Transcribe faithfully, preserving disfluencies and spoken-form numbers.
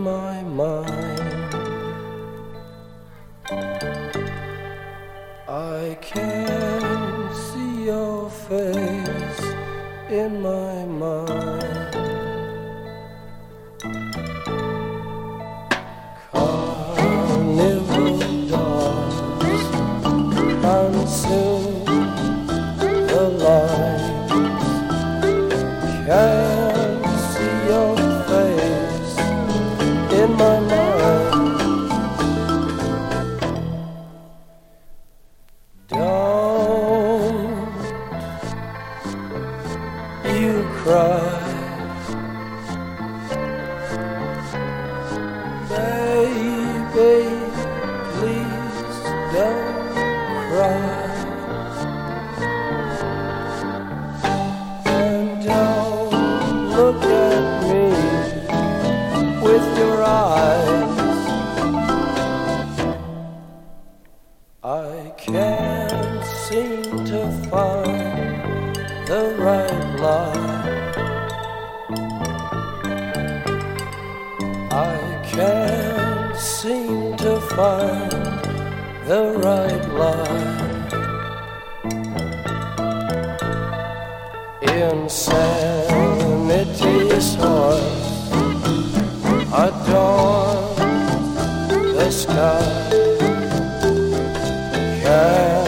my mind. I can see your face in my mind. Carnival dogs consume the light. Can see your face in my mind. Don't you cry, baby, please don't cry. And don't look at me with your eyes. I can't seem to find the right line. I can't seem to find the right line. Insanity's horse adorns the sky. Can